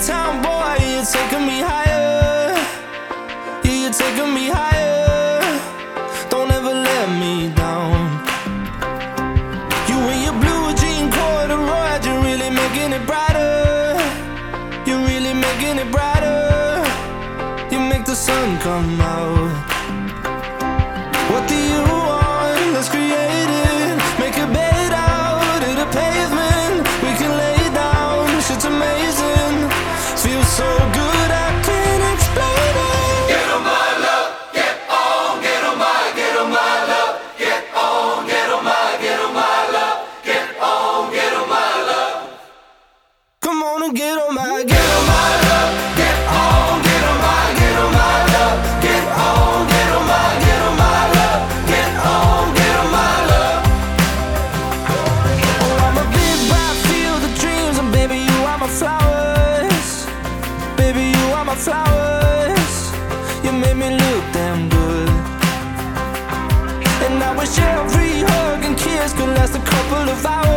town boy, you're taking me higher. Yeah, you're taking me higher. Don't ever let me down. You and your blue jean corduroy, you're really making it brighter. You're really making it brighter. You make the sun come out. What do you want? Let's create it. Make a bed out of the pavement. We can lay down. Shit's amazing. Feels so good I can't explain it. Get on my love, get on, get on my, get on my love, get on, get on my, get on my love, get on, get on my love. Come on and get on my, Get on my love, get on, get on my, get on my love, get on, get on my, get on my love, get on, get on my love. Oh, I'm a big bright field of dreams, and baby you are my flowers. Baby you are my flowers. You made me look damn good. And I wish every hug and kiss could last a couple of hours.